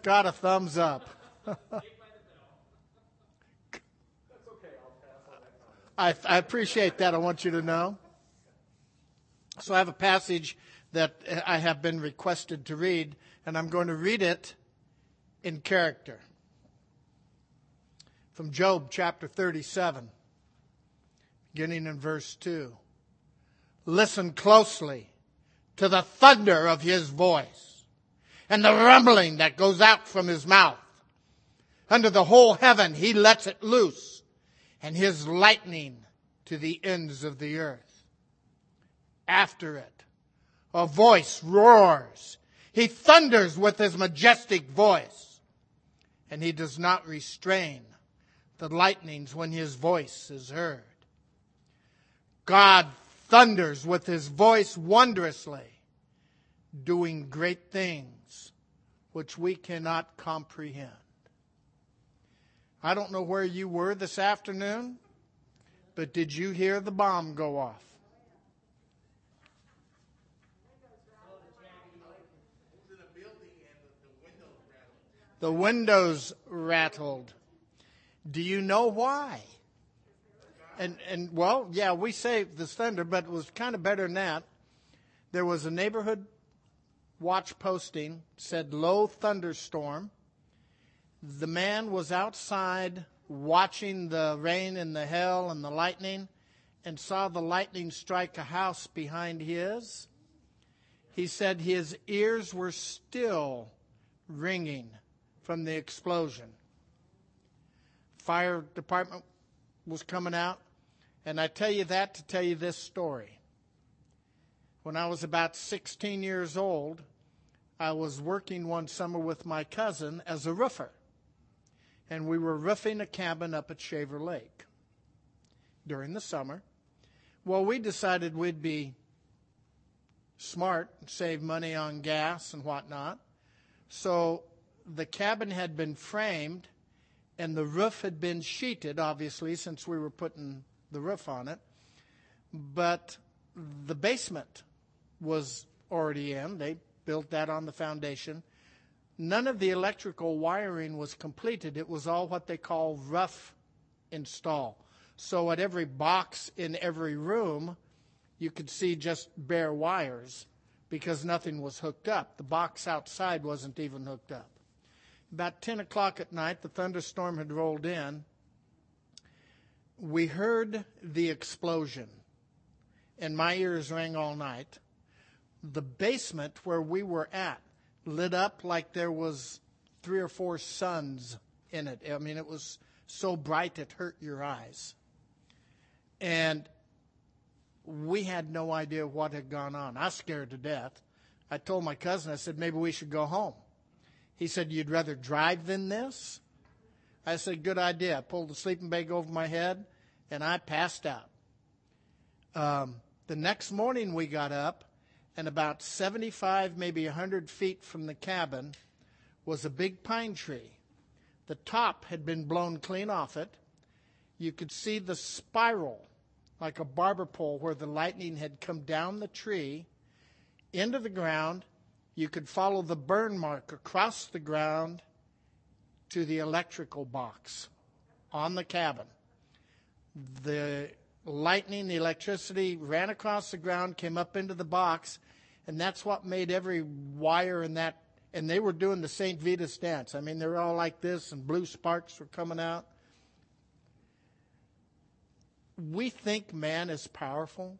got a thumbs up. I appreciate that. I want you to know. So I have a passage that I have been requested to read, and I'm going to read it in character. From Job chapter 37, beginning in verse 2. Listen closely to the thunder of his voice and the rumbling that goes out from his mouth. Under the whole heaven he lets it loose, and his lightning to the ends of the earth. After it, a voice roars. He thunders with his majestic voice, and he does not restrain the lightnings when his voice is heard. God thunders with his voice wondrously, doing great things which we cannot comprehend. I don't know where you were this afternoon, but did you hear the bomb go off? The windows rattled. Do you know why? And well, yeah, we say the thunder, but it was kind of better than that. There was a neighborhood watch posting, said low thunderstorm. The man was outside watching the rain and the hail and the lightning and saw the lightning strike a house behind his. He said his ears were still ringing from the explosion. Fire department was coming out. And I tell you that to tell you this story. When I was about 16 years old, I was working one summer with my cousin as a roofer. And we were roofing a cabin up at Shaver Lake during the summer. Well, we decided we'd be smart and save money on gas and whatnot. So the cabin had been framed and the roof had been sheeted, obviously, since we were putting the roof on it. But the basement was already in. They built that on the foundation. None of the electrical wiring was completed. It was all what they call rough install. So at every box in every room, you could see just bare wires because nothing was hooked up. The box outside wasn't even hooked up. About 10 o'clock at night, the thunderstorm had rolled in. We heard the explosion, and my ears rang all night. The basement where we were at lit up like there was 3 or 4 suns in it. I mean, it was so bright it hurt your eyes. And we had no idea what had gone on. I was scared to death. I told my cousin, I said, maybe we should go home. He said, you'd rather drive than this? I said, good idea. I pulled the sleeping bag over my head, and I passed out. The next morning we got up, and about 75, maybe 100 feet from the cabin was a big pine tree. The top had been blown clean off it. You could see the spiral, like a barber pole, where the lightning had come down the tree into the ground. You could follow the burn mark across the ground to the electrical box on the cabin. The lightning, the electricity ran across the ground, came up into the box, and that's what made every wire in that. And they were doing the St. Vitus dance. I mean, they were all like this, and blue sparks were coming out. We think man is powerful.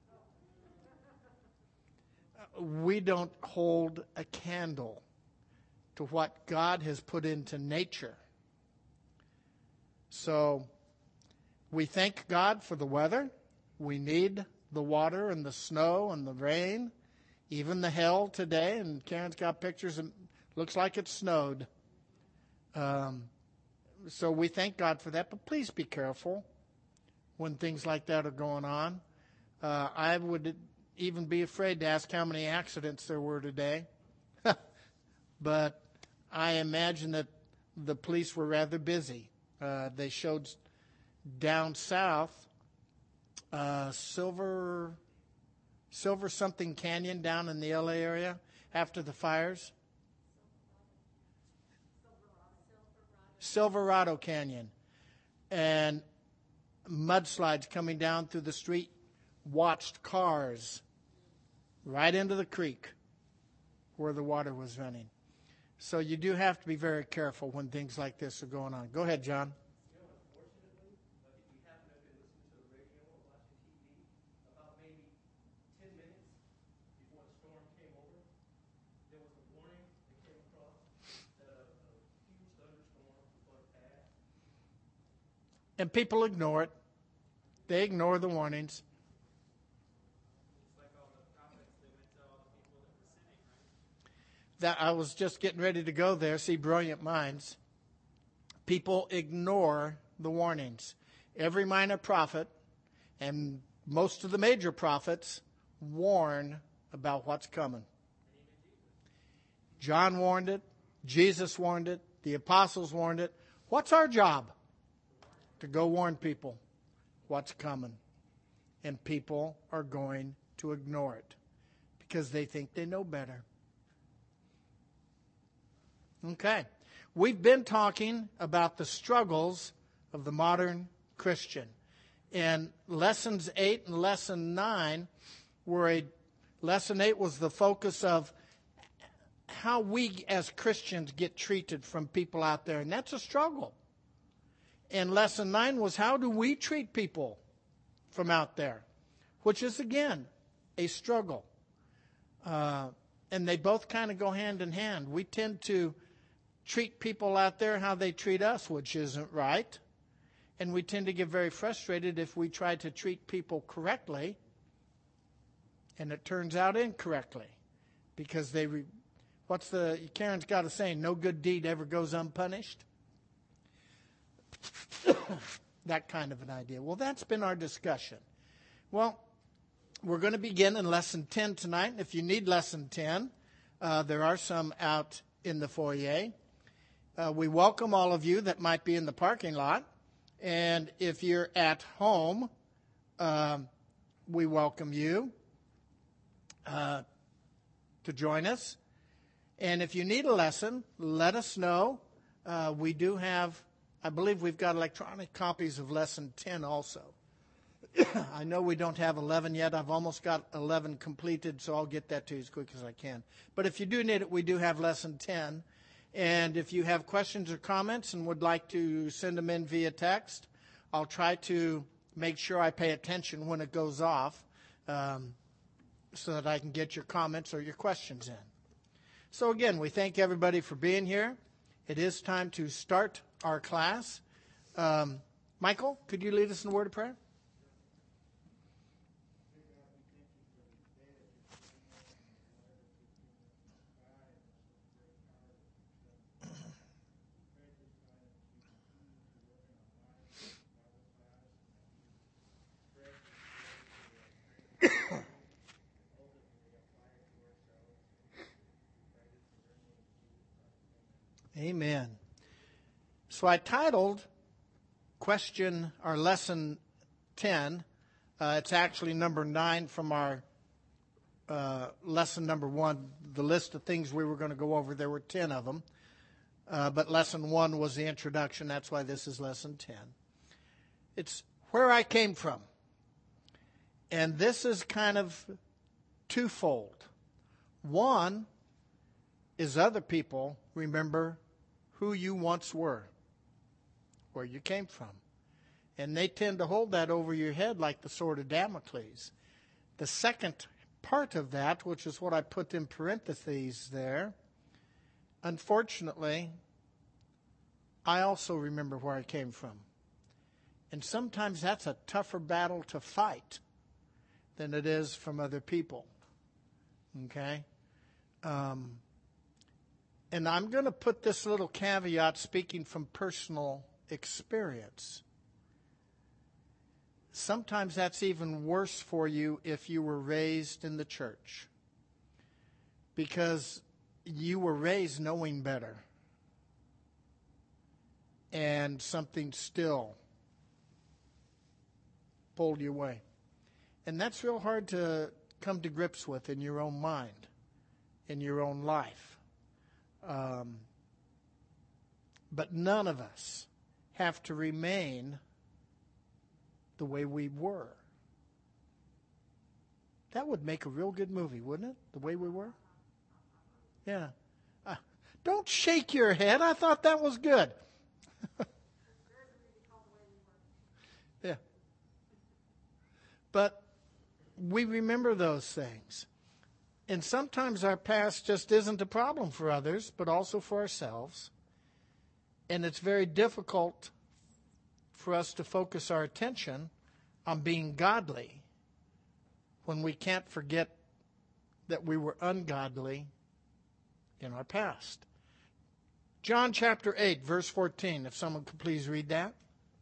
We don't hold a candle to what God has put into nature. So we thank God for the weather. We need the water and the snow and the rain, even the hail today. And Karen's got pictures, and looks like it snowed. So we thank God for that. But please be careful when things like that are going on. I would even be afraid to ask how many accidents there were today. But I imagine that the police were rather busy. They showed down south, Silver something Canyon down in the LA area after the fires. Silverado Canyon, and mudslides coming down through the street, watched cars right into the creek where the water was running. So you do have to be very careful when things like this are going on. Go ahead, John. Unfortunately, if you happen to have been listening to the radio or watching TV, about maybe 10 minutes before the storm came over, there was a warning that came across that a huge thunderstorm was going to pass. And people ignore it. They ignore the warnings. It's like all the prophets that went to all the people that were sinning, right? That I was just getting ready to go there. See, brilliant minds. People ignore the warnings. Every minor prophet and most of the major prophets warn about what's coming. John warned it. Jesus warned it. The apostles warned it. What's our job? To go warn people what's coming. And people are going to ignore it because they think they know better. Okay. We've been talking about the struggles of the modern Christian. And lessons 8 and lesson 9 lesson 8 was the focus of how we as Christians get treated from people out there. And that's a struggle. And lesson 9 was how do we treat people from out there, which is, again, a struggle. And they both kind of go hand in hand. We tend to treat people out there how they treat us, which isn't right. And we tend to get very frustrated if we try to treat people correctly and it turns out incorrectly. Because Karen's got a saying, no good deed ever goes unpunished. That kind of an idea. Well, that's been our discussion. Well, we're going to begin in lesson 10 tonight. If you need lesson 10, there are some out in the foyer. We welcome all of you that might be in the parking lot. And if you're at home, we welcome you to join us. And if you need a lesson, let us know. We do have, I believe we've got electronic copies of lesson 10 also. I know we don't have 11 yet. I've almost got 11 completed, so I'll get that to you as quick as I can. But if you do need it, we do have lesson 10. And if you have questions or comments and would like to send them in via text, I'll try to make sure I pay attention when it goes off so that I can get your comments or your questions in. So again, we thank everybody for being here. It is time to start our class. Michael, could you lead us in a word of prayer? Amen. So I titled lesson 10. It's actually number 9 from our lesson number 1. The list of things we were going to go over, there were 10 of them. But lesson 1 was the introduction. That's why this is lesson 10. It's where I came from. And this is kind of twofold. One is other people remember who you once were, where you came from. And they tend to hold that over your head like the sword of Damocles. The second part of that, which is what I put in parentheses there, unfortunately, I also remember where I came from. And sometimes that's a tougher battle to fight than it is from other people. Okay? And I'm going to put this little caveat speaking from personal experience. Sometimes that's even worse for you if you were raised in the church. Because you were raised knowing better. And something still pulled you away. And that's real hard to come to grips with in your own mind, in your own life. But none of us have to remain the way we were. That would make a real good movie, wouldn't it? The way we were? Yeah. Don't shake your head. I thought that was good. Yeah. But we remember those things. And sometimes our past just isn't a problem for others, but also for ourselves. And it's very difficult for us to focus our attention on being godly when we can't forget that we were ungodly in our past. John chapter 8, verse 14, if someone could please read that.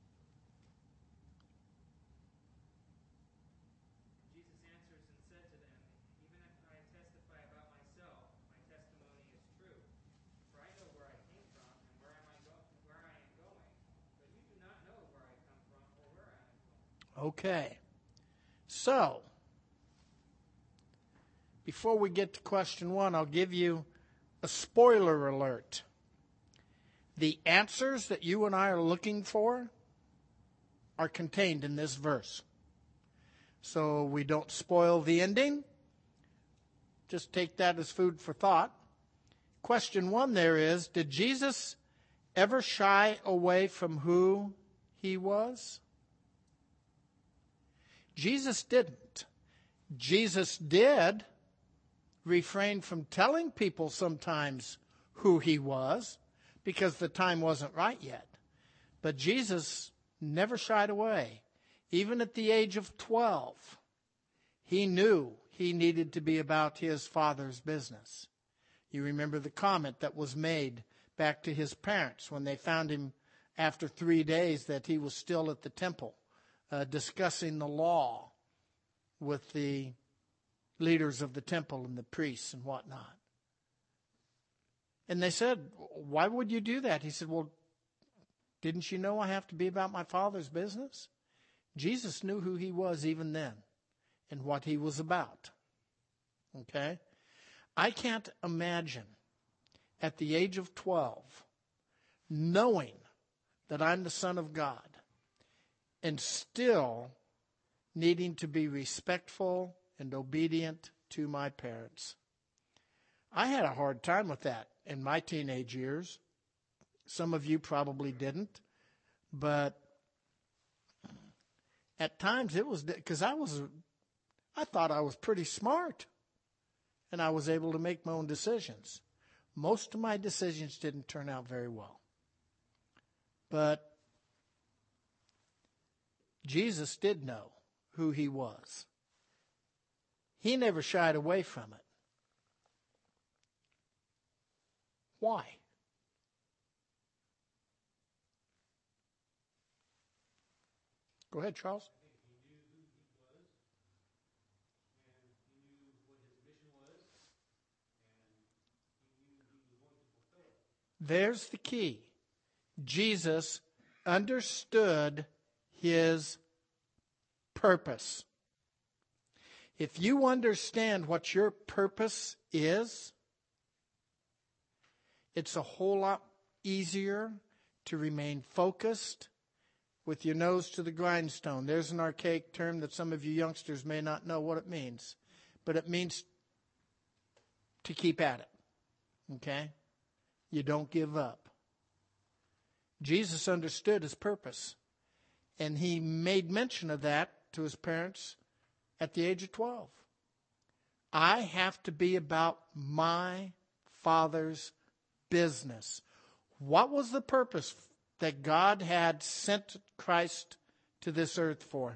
Jesus answers and said to them, "Even if I testify about myself, my testimony is true. For I know where I came from and where I am going, but you do not know where I come from or where I am going." Okay. So, before we get to question 1, I'll give you a spoiler alert. The answers that you and I are looking for are contained in this verse. So we don't spoil the ending. Just take that as food for thought. Question 1 there is, did Jesus ever shy away from who he was? Jesus didn't. Jesus did refrain from telling people sometimes who he was because the time wasn't right yet. But Jesus never shied away. Even at the age of 12, he knew he needed to be about his Father's business. You remember the comment that was made back to his parents when they found him after 3 days that he was still at the temple discussing the law with the leaders of the temple and the priests and whatnot. And they said, "Why would you do that?" He said, "Well, didn't you know I have to be about my Father's business?" Jesus knew who he was even then and what he was about. Okay? I can't imagine at the age of 12 knowing that I'm the Son of God and still needing to be respectful and obedient to my parents. I had a hard time with that in my teenage years. Some of you probably didn't, but at times it was because I thought I was pretty smart and I was able to make my own decisions. Most of my decisions didn't turn out very well. But Jesus did know who he was. He never shied away from it. Why? Go ahead, Charles. I think he knew who he was, and he knew what his mission was, and he knew he was going to fulfill it. There's the key. Jesus understood his purpose. If you understand what your purpose is, it's a whole lot easier to remain focused with your nose to the grindstone. There's an archaic term that some of you youngsters may not know what it means, but it means to keep at it. Okay? You don't give up. Jesus understood his purpose, and he made mention of that to his parents at the age of 12. I have to be about my Father's business. What was the purpose that God had sent Christ to this earth for?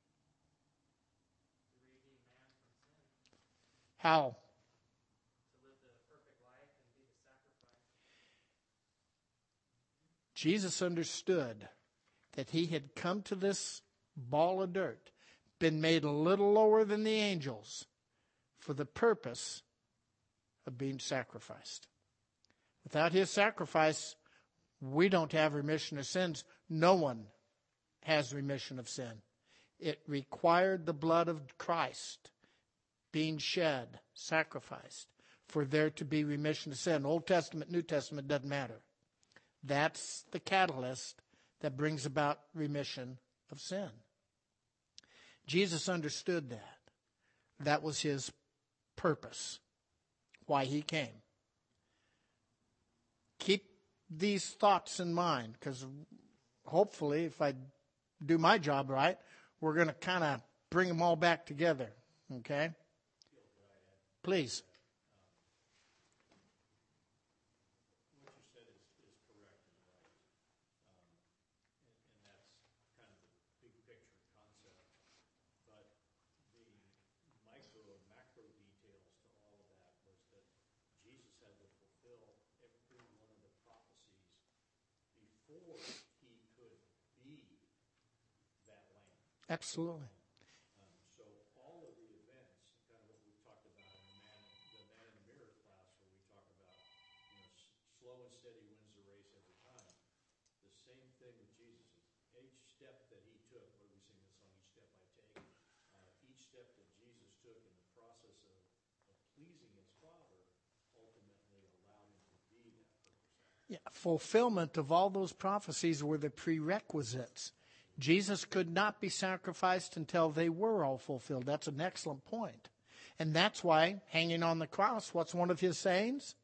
How? To live the perfect life and be the sacrifice. Jesus understood that he had come to this ball of dirt, been made a little lower than the angels for the purpose of being sacrificed. Without his sacrifice, we don't have remission of sins. No one has remission of sin. It required the blood of Christ being shed, sacrificed, for there to be remission of sin. Old Testament, New Testament, doesn't matter. That's the catalyst that brings about remission of sin. Jesus understood that. That was his purpose, why he came. Keep these thoughts in mind, because hopefully, if I do my job right, we're going to kind of bring them all back together. Okay? Please. What you said is correct and right. And that's kind of the big picture concept. But the micro and macro details to all of that was that Jesus had to fulfill every one of the prophecies before he could be that lamb. Absolutely. So all of the events, kind of what we talked about in the man in the mirror class, where we talk about, slow and steady wins the race every time. The same thing with Jesus. Each step that he took, what do we sing this song? Each step I take. Each step that Jesus took in the process of pleasing his Father ultimately allowed him to be that purpose. Yeah, fulfillment of all those prophecies were the prerequisites. Jesus could not be sacrificed until they were all fulfilled. That's an excellent point. And that's why, hanging on the cross, what's one of his sayings?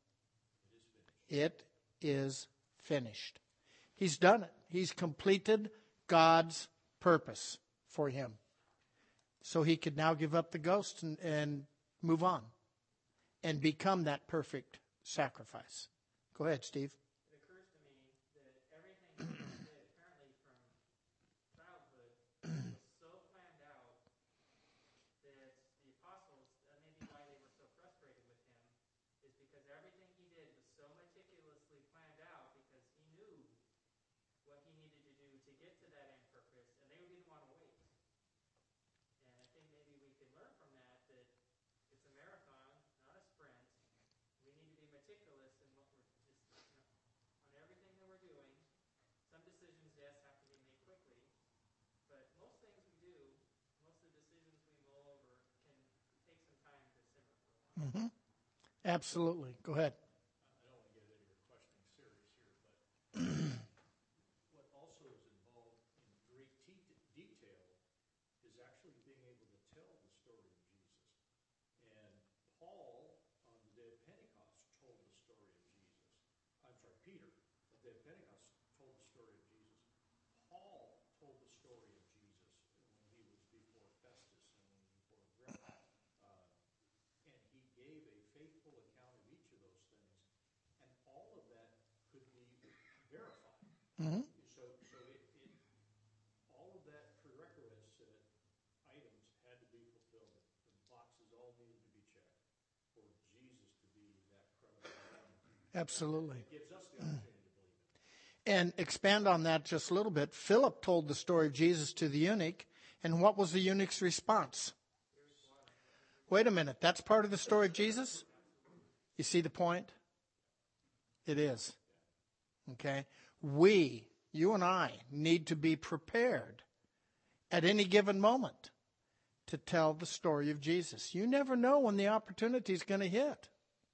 It is finished. He's done it. He's completed God's purpose for him. So he could now give up the ghost and move on and become that perfect sacrifice. Go ahead, Steve. It occurs to me that everything Jesus did, apparently from childhood, was so planned out that the apostles, that may be why they were so frustrated with him, is because everything he did was so meticulously planned out because he knew what he needed to do to get to that end purpose, and they didn't want to wait. And I think maybe we can learn from that it's a marathon, not a sprint. We need to be meticulous in what we're on everything that we're doing. Some decisions, yes, have to be made quickly, but most things we do, most of the decisions we mull over, can take some time to simmer for a while. Mm-hmm. Absolutely. Go ahead. I don't want to get into your questioning serious here, but what also is involved in great detail is actually being able to tell the story of Jesus. And Paul, on the day of Pentecost, told the story of Jesus. Peter, on the day of Pentecost, told the story of Jesus. Paul told the story of Jesus when he was before Festus and when he was before Agrippa. And he gave a faithful account of each of those things. And all of that could be verified. Mm-hmm. So all of that prerequisites items had to be fulfilled. The boxes all needed to be checked for Jesus to be that credible one. Absolutely. It gives us the opportunity to believe it. And expand on that just a little bit. Philip told the story of Jesus to the eunuch, and what was the eunuch's response? Wait a minute, that's part of the story of Jesus? You see the point? It is. Okay? We, you and I, need to be prepared at any given moment to tell the story of Jesus. You never know when the opportunity is going to hit.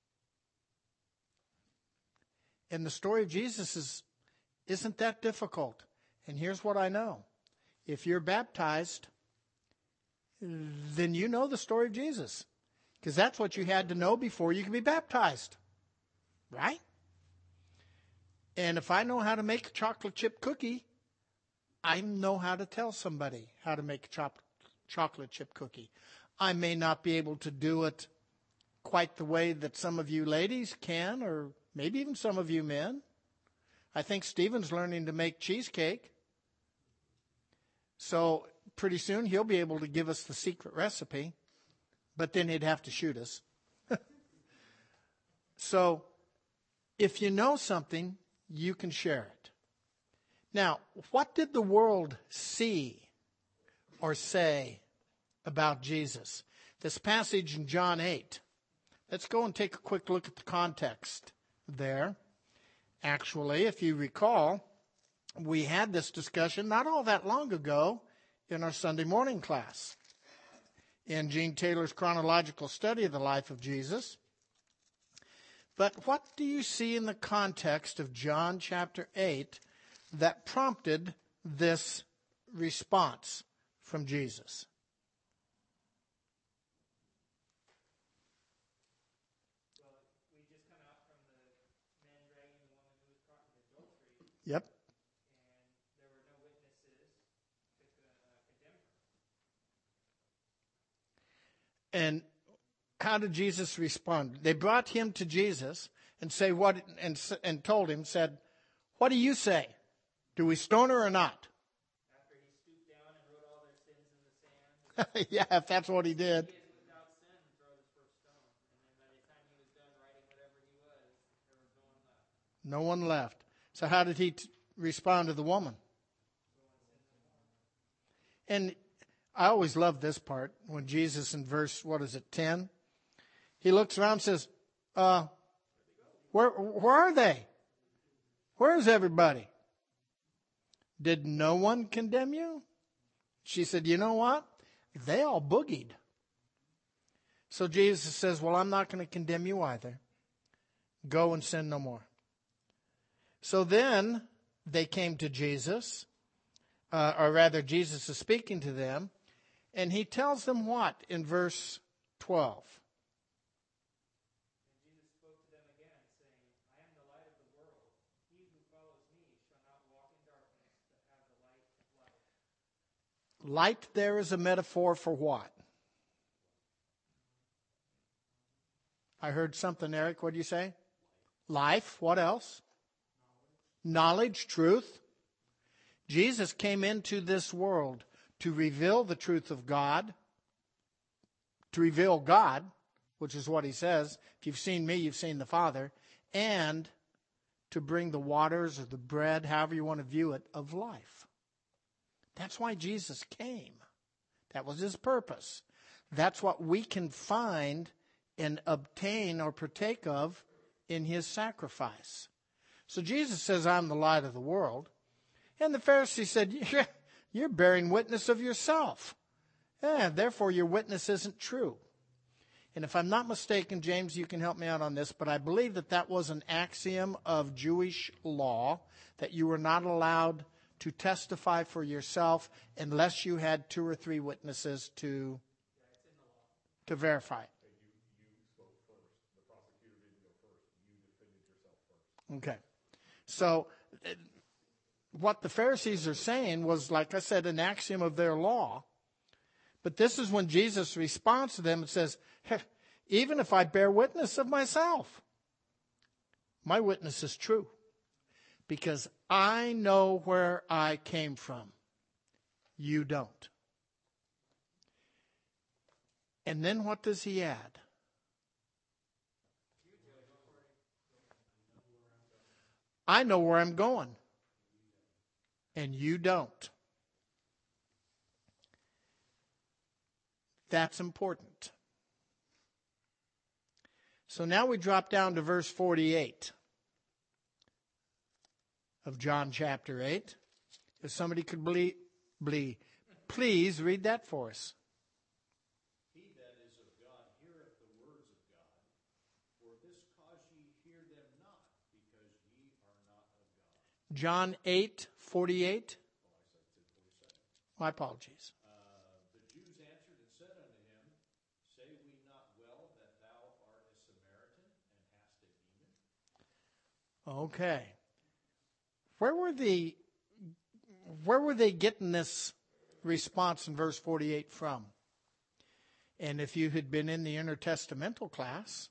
And the story of Jesus isn't that difficult. And here's what I know. If you're baptized, then you know the story of Jesus. Because that's what you had to know before you could be baptized. Right? And if I know how to make a chocolate chip cookie, I know how to tell somebody how to make a chocolate chip cookie. I may not be able to do it quite the way that some of you ladies can, or maybe even some of you men. I think Stephen's learning to make cheesecake. So pretty soon he'll be able to give us the secret recipe, but then he'd have to shoot us. So if you know something, you can share it. Now, what did the world see or say about Jesus? This passage in John 8. Let's go and take a quick look at the context there. Actually, if you recall, we had this discussion not all that long ago in our Sunday morning class in Gene Taylor's chronological study of the life of Jesus. But what do you see in the context of John chapter 8 that prompted this response from Jesus? Well, we just come out from the man dragging the woman who was caught in adultery, Yep. and there were no witnesses to condemn her. And how did Jesus respond? They brought him to Jesus and and told him, said, "What do you say? Do we stone her or not?" After he stooped down and wrote all their sins in the sand, Yeah, if that's what he did. he is without sin, throw the first stone. And then by the time he was done writing whatever he was, there was no one left. No one left. So how did he respond to the woman? And I always love this part when Jesus in verse, 10? He looks around and says, where are they? Where is everybody? Did no one condemn you? She said, you know what? They all boogied. So Jesus says, well, I'm not going to condemn you either. Go and sin no more. So then they came to Jesus, or rather Jesus is speaking to them, and he tells them what in verse 12? And Jesus spoke to them again, saying, I am the light of the world. He who follows me shall not walk in darkness, but have the light of life. Light there is a metaphor for what? I heard something, Eric. What did you say? Life. What else? Knowledge, truth. Jesus came into this world to reveal the truth of God, to reveal God, which is what he says. If you've seen me, you've seen the Father, and to bring the waters or the bread, however you want to view it, of life. That's why Jesus came. That was his purpose. That's what we can find and obtain or partake of in his sacrifice. So Jesus says, I'm the light of the world. And the Pharisees said, you're bearing witness of yourself. Therefore, your witness isn't true. And if I'm not mistaken, James, you can help me out on this, but I believe that was an axiom of Jewish law, that you were not allowed to testify for yourself unless you had 2 or 3 witnesses to verify it. You spoke first. The prosecutor didn't go first. You defended yourself first. Okay. So what the Pharisees are saying was, like I said, an axiom of their law. But this is when Jesus responds to them and says, hey, even if I bear witness of myself, my witness is true. Because I know where I came from. You don't. And then what does he add? I know where I'm going. And you don't. That's important. So now we drop down to verse 48 of John chapter 8. If somebody could please read that for us. He that is of God heareth the words of God. For this cause ye hear them not, because ye are not of God. John 8:48. My apologies. The Jews answered and said unto him, Say we not well that thou art a Samaritan, and hast a demon? Okay. Where were they getting this response in verse 48 from? And if you had been in the intertestamental class,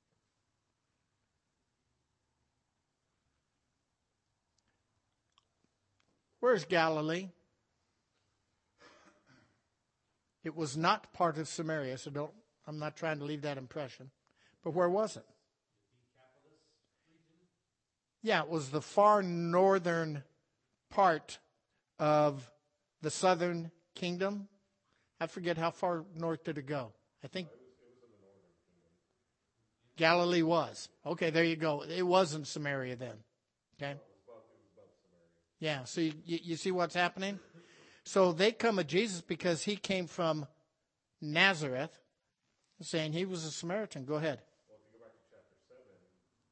where's Galilee? It was not part of Samaria, so I'm not trying to leave that impression. But where was it? Yeah, it was the far northern part of the southern kingdom. I forget how far north did it go. I think Galilee was. Okay, there you go. It wasn't Samaria then. Okay? Yeah, so you see what's happening? So they come at Jesus because he came from Nazareth, saying he was a Samaritan. Go ahead. Well, if you go back to chapter 7,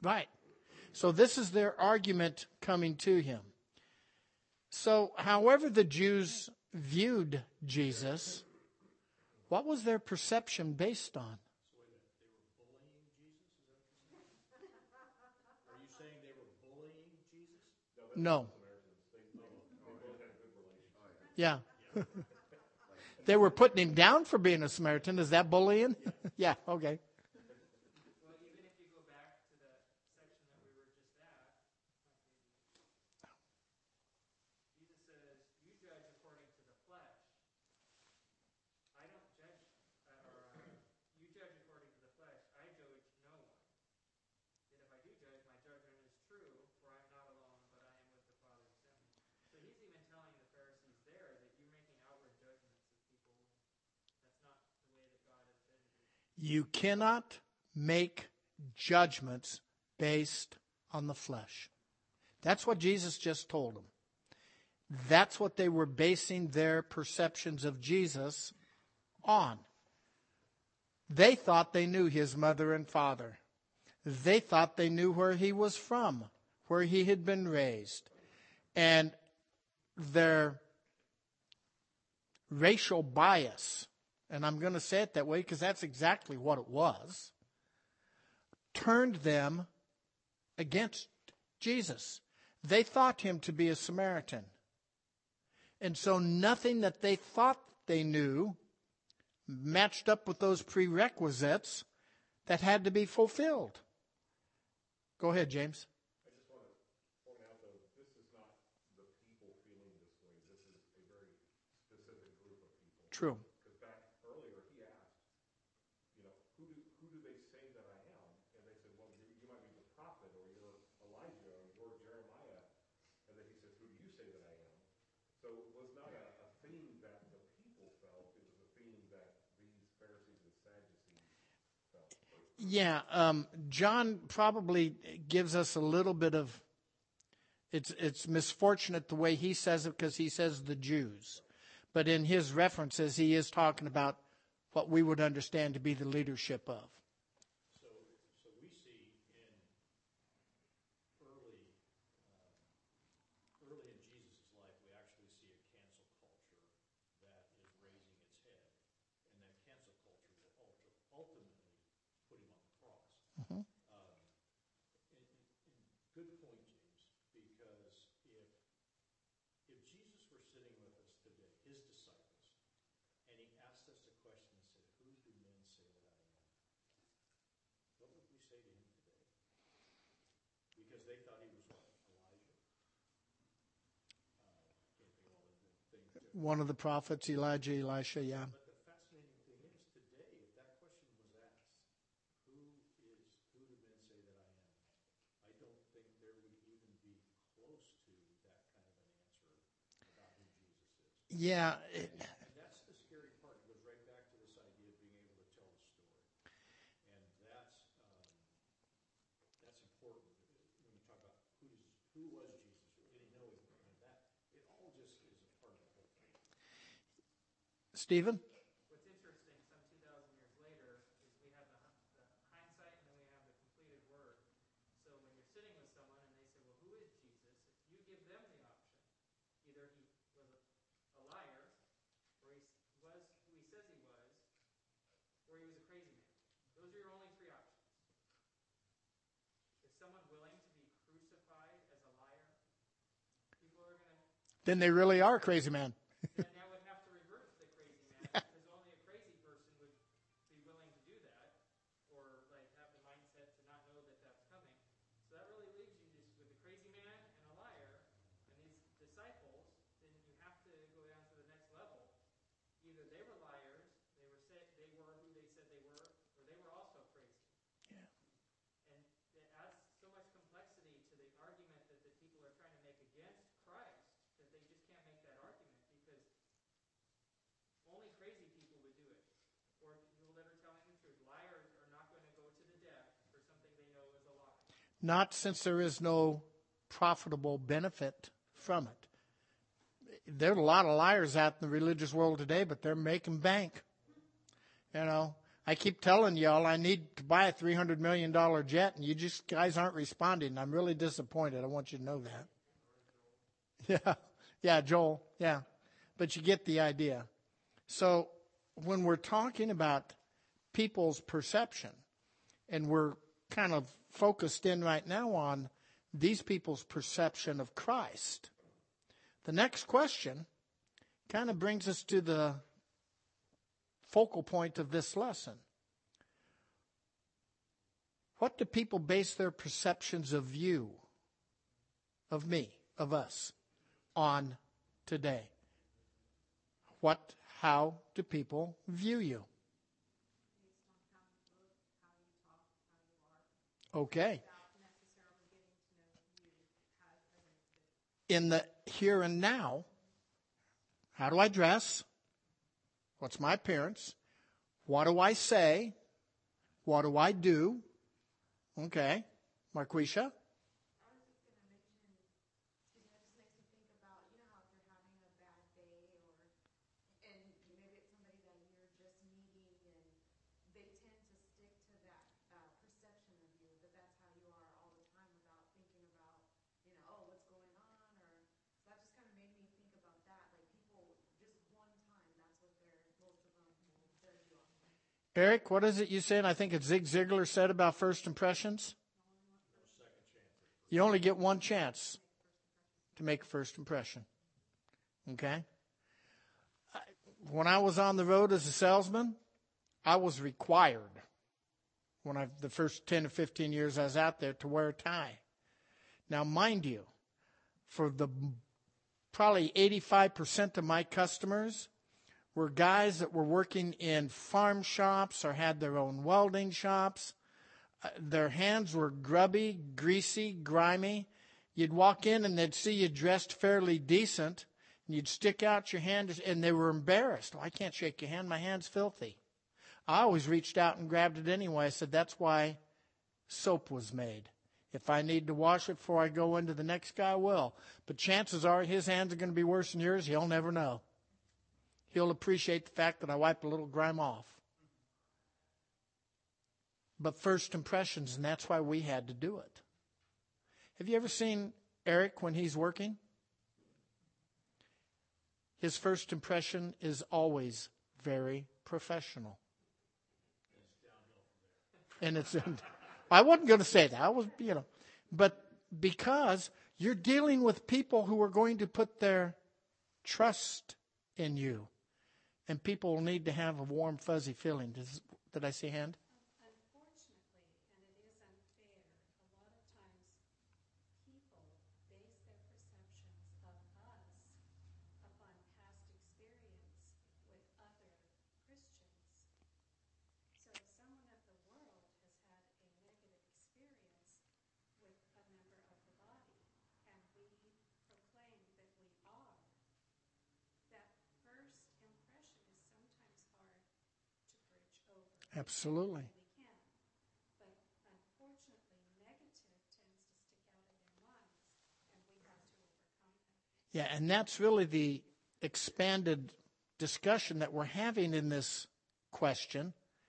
Right. So this is their argument coming to him. So however the Jews viewed Jesus, what was their perception based on? So wait a minute, they were bullying Jesus? Is that what you're saying? Are you saying they were bullying Jesus? No. Yeah. They were putting him down for being a Samaritan. Is that bullying? Yeah, okay. Well, even if you go back to the section that we were just at, Jesus says, "You judge according to the flesh. I don't judge, you judge according to the flesh. I judge no one. Yet if I do judge, my judgment is true, for I am not alone, but I am with the Father who sent me." So he's even telling the Pharisees there that you're making outward judgments of people. That's not the way that God has been. You cannot make judgments based on the flesh. That's what Jesus just told them. That's what they were basing their perceptions of Jesus on. They thought they knew his mother and father. They thought they knew where he was from, where he had been raised. And their racial bias, and I'm going to say it that way because that's exactly what it was, turned them against Jesus. They thought him to be a Samaritan. And so nothing that they thought they knew matched up with those prerequisites that had to be fulfilled. Go ahead, James. I just want to point out, though, this is not the people feeling this way. This is a very specific group of people. True. Because back earlier, he asked, who do they say that I am? And they said, well, you might be the prophet, or you're Elijah, or you're Jeremiah. And then he says, who do you say that I am? So it was not a theme that the people felt. It was a theme that these Pharisees and Sadducees felt. Yeah, John probably gives us a little bit of, it's misfortunate the way he says it because he says the Jews. But in his references, he is talking about what we would understand to be the leadership of. So we see in early in Jesus' life, we actually see a cancel culture that is raising its head. And that cancel culture will ultimately put him on the cross. Mhm. Good point, James, because if Jesus were sitting with us today, his disciples, and he asked us a question and said, who do men say that I am? What would we say to him today? Because they thought he was what? Elijah? One of the prophets, Elijah, Elisha, yeah. But the fascinating thing is, today, if that question was asked, who do men say that I am? I don't think there would even be close to that kind of an answer about who Jesus is. Yeah, And that's the scary part. It goes right back to this idea of being able to tell the story. And that's important when you talk about who was Jesus, or did he know him, and that it all just is a part of the whole thing. Stephen? What's interesting, some 2,000 years later, is we have the hindsight and then we have the completed word. So when you're sitting with someone and they say, well, who is Jesus? If you give them the option, either he was a liar, or he was who he says he was, or he was a crazy man. Those are your only three options. Is someone willing to be crucified as a liar? People are going to... Then they really are a crazy man. Then that would have to reverse the crazy man, because only a crazy person would be willing to do that, or like have the mindset to not know that that's coming. So that really leaves you just with a crazy man and a liar, and these disciples. Then you have to go down to the next level. Either they were liars, they were who they said they were, or they were also crazy. Yeah. And it adds so much complexity to the argument that the people are trying to make against Christ that they just can't make that argument, because only crazy people would do it, or people that are telling the truth. Liars are not going to go to the death for something they know is a lie. Not since there is no profitable benefit from it. There are a lot of liars out in the religious world today, but they're making bank. I keep telling y'all I need to buy a $300 million jet, and you just guys aren't responding. I'm really disappointed. I want you to know that. Yeah. Yeah, Joel. Yeah. But you get the idea. So when we're talking about people's perception, and we're kind of focused in right now on these people's perception of Christ, the next question kind of brings us to the focal point of this lesson. What do people base their perceptions of you, of me, of us, on today? How do people view you? Okay. In the here and now, how do I dress? What's my appearance? What do I say? What do I do? Okay. Marquisha? I was just going to mention, it just makes me think about, you know how if you're having a bad day and maybe it's somebody that you're just meeting and they tend to stick to that perception of you, that that's how you are all the time without thinking about, oh, what's going on, so that just kind of made me think about that, like people, just one time, that's what most of them will judge you on. Eric, what is it you said? I think it's Zig Ziglar said about first impressions. You only get one chance to make a first impression. Okay? When I was on the road as a salesman, I was required, the first 10 to 15 years I was out there, to wear a tie. Now, mind you, for the probably 85% of my customers were guys that were working in farm shops or had their own welding shops. Their hands were grubby, greasy, grimy. You'd walk in and they'd see you dressed fairly decent, and you'd stick out your hand, and they were embarrassed. Oh, I can't shake your hand. My hand's filthy. I always reached out and grabbed it anyway. I said, that's why soap was made. If I need to wash it before I go into the next guy, I will. But chances are his hands are going to be worse than yours. He'll never know. He'll appreciate the fact that I wiped a little grime off. But first impressions, and that's why we had to do it. Have you ever seen Eric when he's working? His first impression is always very professional. And I wasn't going to say that. I was, but because you're dealing with people who are going to put their trust in you. And people will need to have a warm, fuzzy feeling. Did I see a hand? Unfortunately, and it is unfair, a lot of times people base their perceptions of us upon past experience with other Christians. So if someone of the world has had a negative experience with a member of the body, and we proclaim that we are, that first impression is sometimes hard to bridge over. Absolutely. We can. But unfortunately, negative tends to stick out in their minds, and we have to overcome that. Yeah, and that's really the expanded discussion that we're having in this question.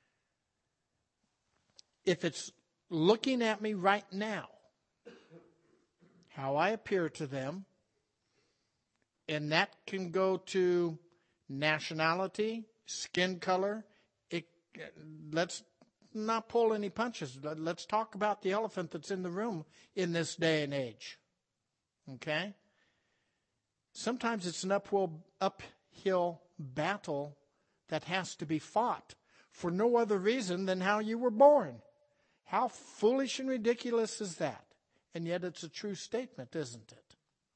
If it's looking at me right now, how I appear to them, and that can go to nationality, skin color. Let's not pull any punches. Let's talk about the elephant that's in the room in this day and age. Okay? Sometimes it's an uphill battle that has to be fought for no other reason than how you were born. How foolish and ridiculous is that? And yet it's a true statement, isn't it?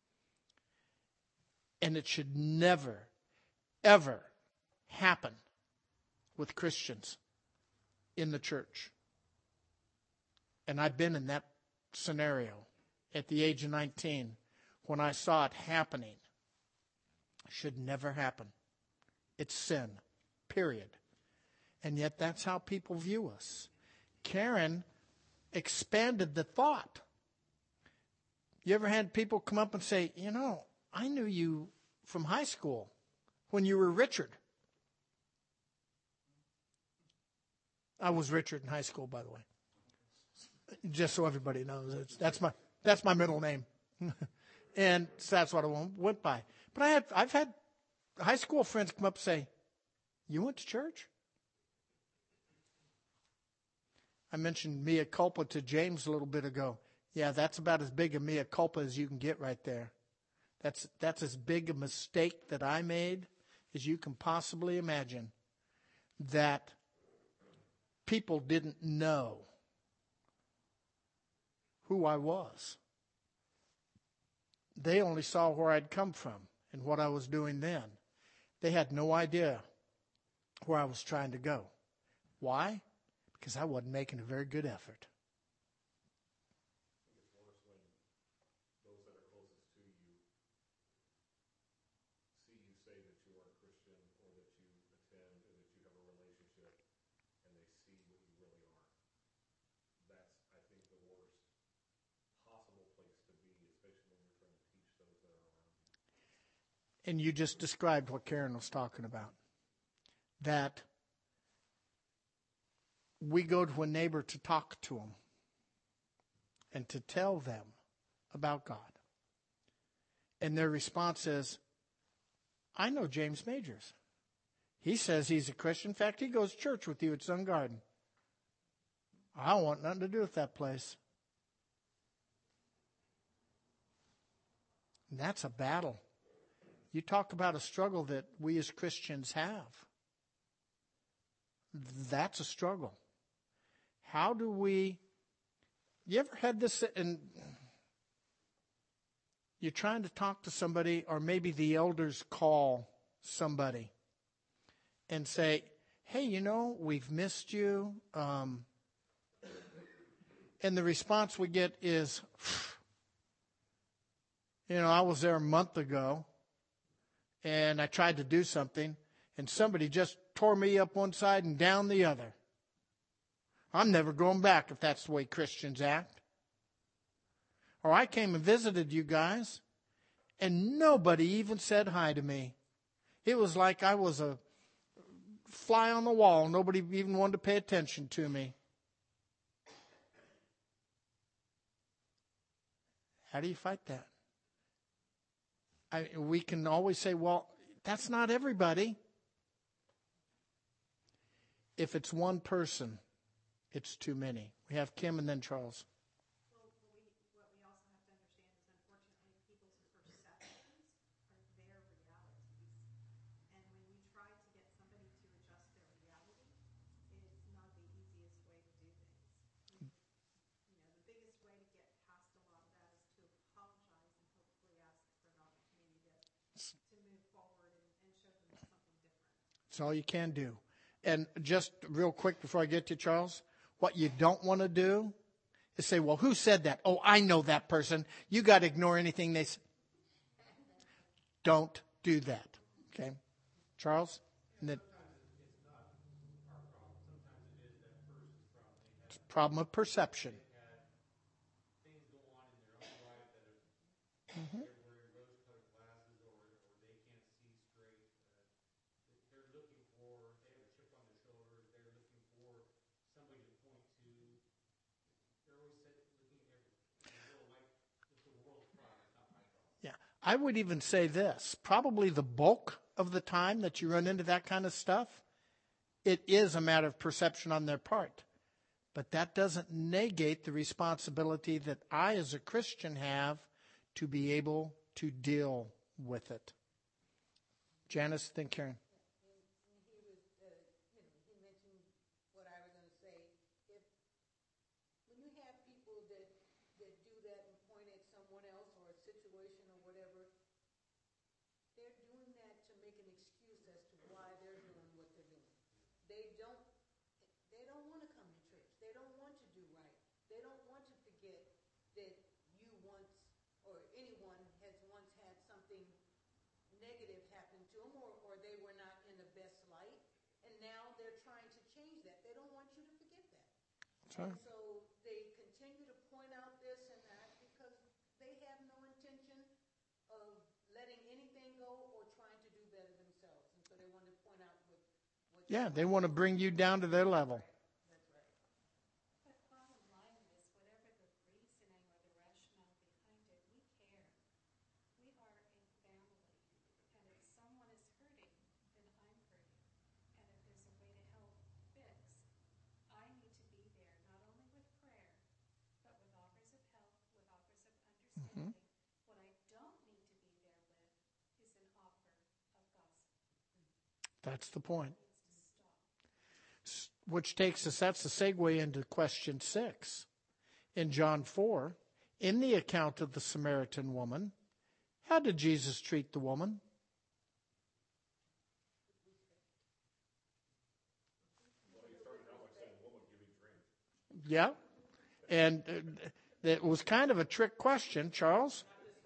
And it should never, ever happen with Christians in the church. And I've been in that scenario at the age of 19 when I saw it happening. It should never happen. It's sin, period. And yet that's how people view us. Karen expanded the thought. You ever had people come up and say, I knew you from high school when you were Richard. I was Richard in high school, by the way. Just so everybody knows, that's my middle name, and so that's what I went by. But I've had high school friends come up and say, "You went to church?" I mentioned mea culpa to James a little bit ago. Yeah, that's about as big a mea culpa as you can get right there. That's as big a mistake that I made as you can possibly imagine. That people didn't know who I was. They only saw where I'd come from and what I was doing then. They had no idea where I was trying to go. Why? Because I wasn't making a very good effort. It's worse when those that are closest to you see you say that you are a Christian or that you attend or that you have a relationship and they see what you really are. That's, I think, the worst possible place to be, especially when you're trying to teach those that are around you. And you just described what Karen was talking about. That we go to a neighbor to talk to them and to tell them about God. And their response is, I know James Majors. He says he's a Christian. In fact, he goes to church with you at Sun Garden. I don't want nothing to do with that place. And that's a battle. You talk about a struggle that we as Christians have. That's a struggle. How do we... You ever had this, and you're trying to talk to somebody, or maybe the elders call somebody and say, hey, we've missed you. And the response we get is, I was there a month ago, and I tried to do something, and somebody just tore me up one side and down the other. I'm never going back if that's the way Christians act. Or I came and visited you guys, and nobody even said hi to me. It was like I was a fly on the wall. Nobody even wanted to pay attention to me. How do you fight that? We can always say, well, that's not everybody. If it's one person, it's too many. We have Kim and then Charles. What we also have to understand is, unfortunately, people's perceptions are their realities. And when you try to get somebody to adjust their reality, it's not the easiest way to do things. The biggest way to get past a lot of that is to apologize and hopefully ask for an opportunity to move forward and show them something different. That's all you can do. And just real quick before I get to Charles, what you don't want to do is say, well, who said that? Oh, I know that person. You got to ignore anything they say. Don't do that. Okay? Charles? And then, It's not our problem. Sometimes it is that person's problem. it's a problem of perception. They had things go on in their own life that are, they're wearing rose-colored glasses or they can't see straight. They're looking for, they have a chip on their shoulder. They're looking for somebody to point to. They're always looking at everything. Like, it's the world's problem. It's not my problem. Yeah. I would even say this. Probably the bulk of the time that you run into that kind of stuff, it is a matter of perception on their part. But that doesn't negate the responsibility that I as a Christian have to be able to deal with it. Janice, then Karen. He mentioned what I was going to say. When you have people that do that and point at someone else or a situation or whatever, they're doing that to make an excuse as to why they're doing what they're doing. They don't want to come to church. They don't want to do right. They don't want to forget that you once or anyone has once had something negative happen to them or they were not in the best light. And now they're trying to change that. They don't want you to forget that. That's right. And so they continue to point out this and that because they have no intention of letting anything go or trying to do better themselves. And so they want to point out what Yeah, they want to bring you down to their level. That's That's the point. Which takes us, that's the segue into question 6. In John 4, in the account of the Samaritan woman, how did Jesus treat the woman? Yeah. And it was kind of a trick question, Charles.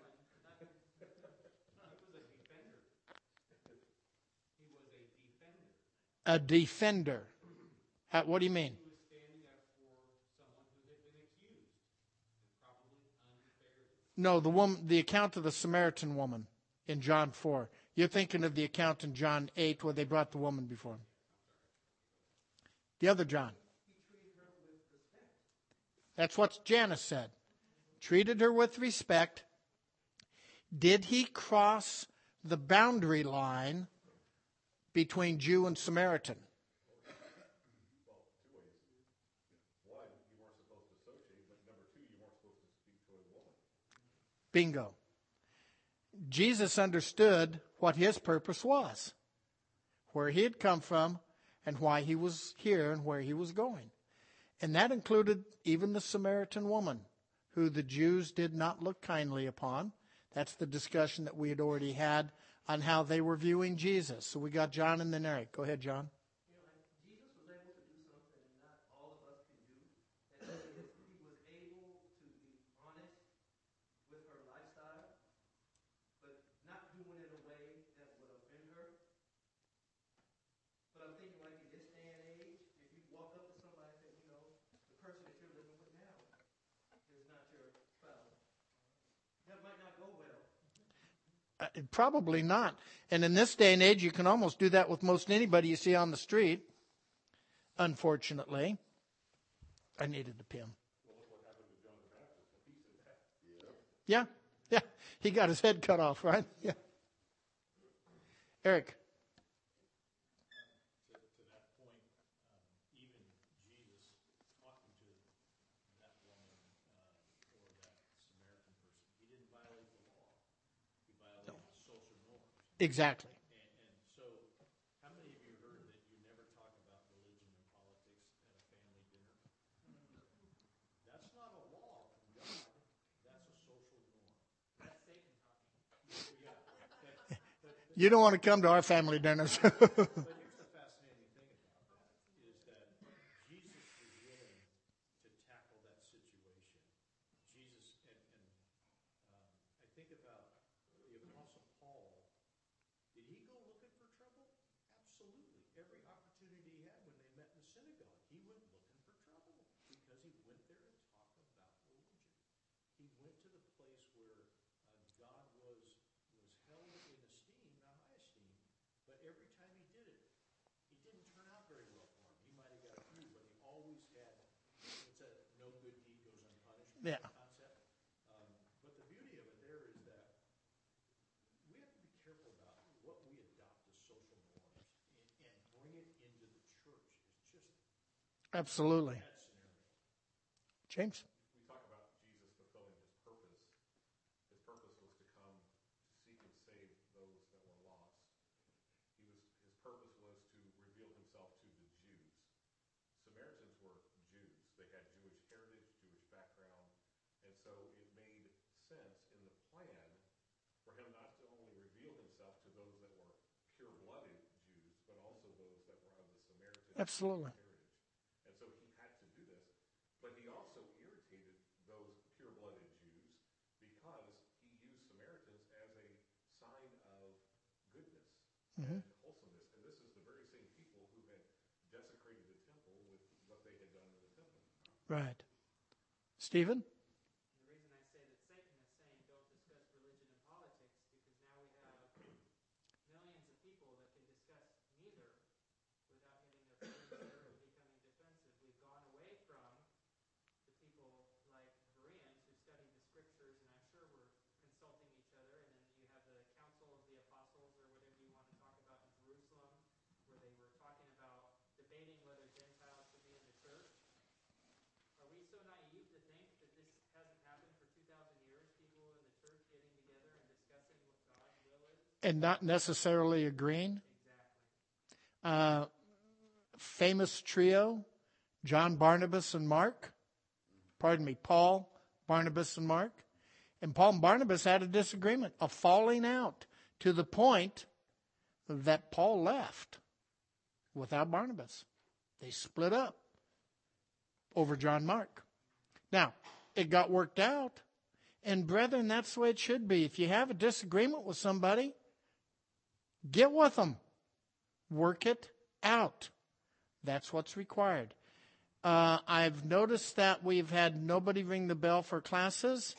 A defender. What do you mean? He was standing up for someone who had been accused, and probably unfairly. No, the account of the Samaritan woman in John 4. You're thinking of the account in John 8 where they brought the woman before him. The other John. That's what Janice said. Treated her with respect. Did he cross the boundary line between Jew and Samaritan? Well, 2 ways. 1, you weren't supposed to associate, but number 2, you weren't supposed to speak to a woman. Bingo. Jesus understood what his purpose was, where he had come from, and why he was here and where he was going. And that included even the Samaritan woman, who the Jews did not look kindly upon. That's the discussion that we had already had on how they were viewing Jesus. So we got John and then Eric. Go ahead, John. Jesus was able to do something not all of us can do. And that is, he was able to be honest with her lifestyle, but not doing it in a way that would offend her. But I'm thinking, like, in this day and age, if you walk up to somebody and say, the person that you're living with now is not your spouse, that might not go well. Probably not. And in this day and age, you can almost do that with most anybody you see on the street, unfortunately. I needed the pen. Well, look what happened to John the Baptist. A piece of that. Yeah. He got his head cut off, right? Yeah. Eric. To that point, even Jesus talking to that woman or that Samaritan person, he didn't violate the law. He violated the social norms. Exactly. And so, how many of you heard that you never talk about religion and politics at a family dinner? That's not a law from God. That's a social norm. That's Satan talking. Yeah. You don't want to come to our family dinners. But here's the fascinating thing about that, is that Jesus was willing to tackle that situation. Jesus, and I think about the Apostle Paul. Did he go looking for trouble? Absolutely. Every opportunity he had when they met in the synagogue, he went looking for trouble because he went there to talk about religion. He went to the place where God was held in esteem, not high esteem, but every time he did it, it didn't turn out very well for him. He might have got a few, but he always had, it's a no good deed goes unpunished Yeah. concept. But the beauty of it there is that we have to be careful about what we adopt as social norms and bring it into the church. It's just Absolutely. that scenario. James? We talk about Jesus fulfilling his purpose. His purpose was to come to seek and save those that were lost. His purpose was to reveal himself to the Jews. Samaritans were Jews. They had Jewish heritage, Jewish background, and so it made sense in the plan for him not to only reveal himself to those that were pure-blooded Jews, but also those that were of the Samaritan Absolutely. heritage. And so he had to do this, but he also irritated those pure-blooded Jews because he used Samaritans as a sign of goodness and wholesomeness. And this is the very same people who had desecrated the temple with what they had done in the temple. Right. Stephen? The reason I say that Satan is saying don't discuss religion and politics, because now we have millions of people that can discuss neither without getting their feelings hurt or becoming defensive. We've gone away from the people like Bereans who study the scriptures, and I'm sure we're consulting each other, and then you have the Council of the Apostles or whatever you want to talk about in Jerusalem, where they were talking about debating whether Gentiles should be in the church. Are we so naive to think that this hasn't happened for 2,000 years, people in the church getting together and discussing what God's will is? And not necessarily agreeing? Exactly. famous trio, John, Barnabas, and Mark. Paul, Barnabas, and Mark. And Paul and Barnabas had a disagreement, a falling out, to the point that Paul left without Barnabas. They split up over John Mark. Now, it got worked out. And brethren, that's the way it should be. If you have a disagreement with somebody, get with them. Work it out. That's what's required. I've noticed that we've had nobody ring the bell for classes.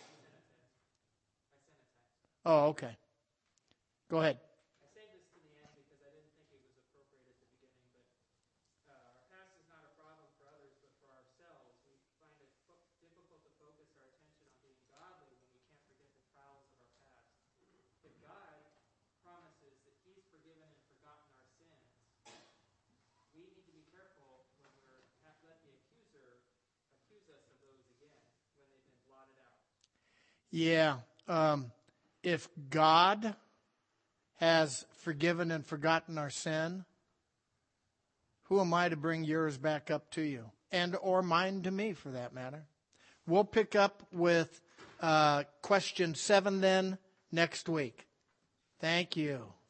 Oh, okay. Go ahead. I saved this to the end because I didn't think it was appropriate at the beginning, but our past is not a problem for others, but for ourselves. We find it difficult to focus our attention on being godly when we can't forget the trials of our past. If God promises that He's forgiven and forgotten our sins, we need to be careful when we're let the accuser accuse us of those again when they've been blotted out. Yeah. If God has forgiven and forgotten our sin, who am I to bring yours back up to you? And or mine to me, for that matter. We'll pick up with question 7 then next week. Thank you.